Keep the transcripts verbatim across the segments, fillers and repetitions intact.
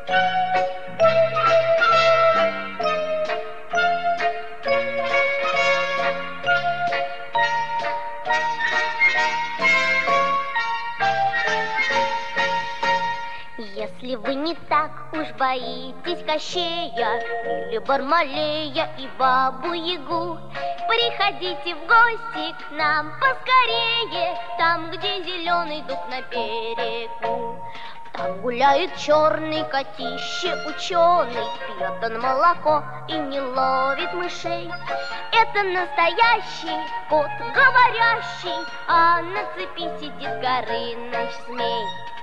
Если вы не так уж боитесь Кощея или Бармалея и Бабу-Ягу, приходите в гости к нам поскорее, там, где зеленый дуб на берегу. Там гуляет черный котище ученый, пьет он молоко и не ловит мышей. Это настоящий кот говорящий, а на цепи сидит Горыныч змей.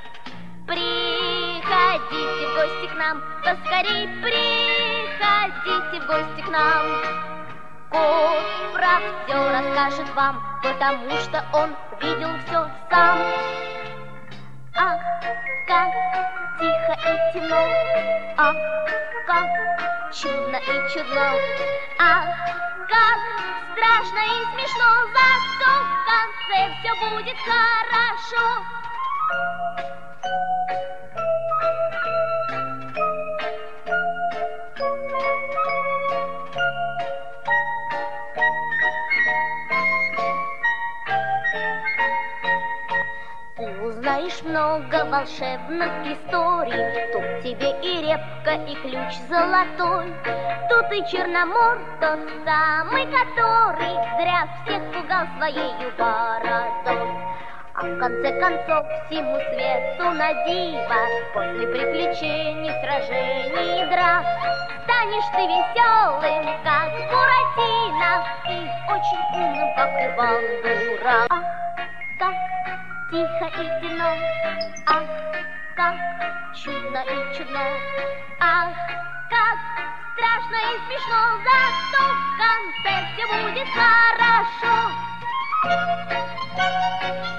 Приходите в гости к нам, поскорей приходите в гости к нам. Кот про все расскажет вам, потому что он видел все сам. Ах, как тихо и темно, ах, как чудно и чудно, ах, как страшно и смешно, зато в конце все будет хорошо. Узнаешь много волшебных историй, тут тебе и репка, и ключ золотой. Тут и Черномор, тот самый, который зря всех пугал своею бородой. А в конце концов всему свету на диво, после приключений, сражений и драк, станешь ты веселым, как Буратино, и очень умным, как Иван-дурак. Ах, как тихо и темно, ах, как чудно и чудно, ах, как страшно и смешно, зато в конце все будет хорошо.